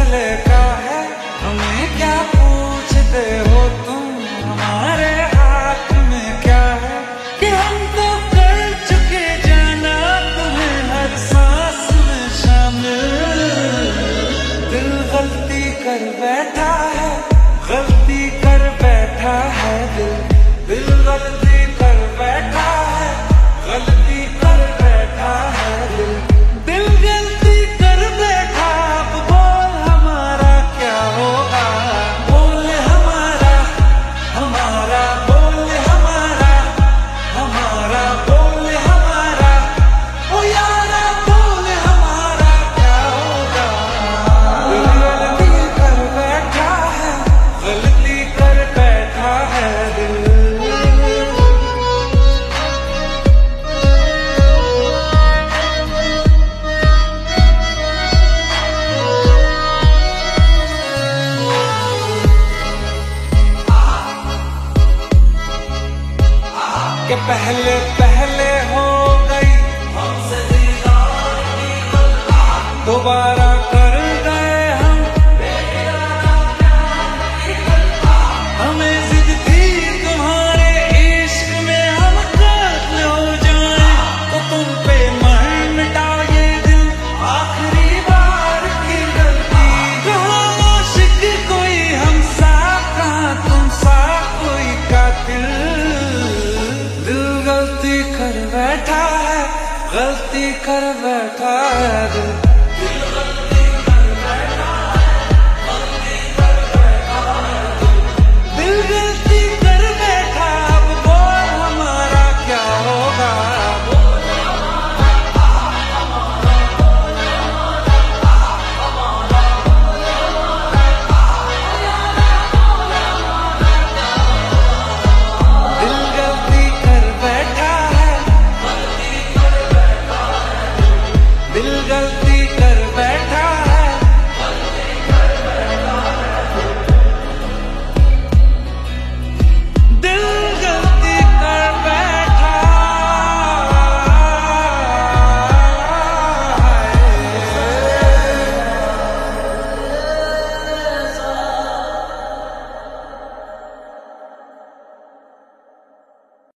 फैसले का है, हमें क्या पूछते हो तुम, हमारे हाथ में क्या है कि हम तो कर चुके जाना तुम्हें हर सांस में शामिल। दिल गलती कर बैठा है, गलती कर बैठा है दिल गलती कर बैठा है, गलती कर बैठा है दिल गलती कर बैठा। अब बोल हमारा क्या होगा, बोल हमारा हमारा बोल हमारा हमारा बोल हमारा, ओ यारा बोल हमारा क्या होगा। दिल गलती कर बैठा है, गलती कर बैठा है दिल। के पहले पहले हो गई हमसे दीदार, दोबारा कर गए हम, हमें जिद थी तुम्हारे इश्क में हम कत्ल हो जाएं, तो तुम पे मर मिटाओ ये दिल, आखिरी बार की गलती। कहाँ आशिक कोई हम सा, कहाँ तुम सा कोई कातिल। गलती कर बैठा है, गलती कर बैठा है दिल।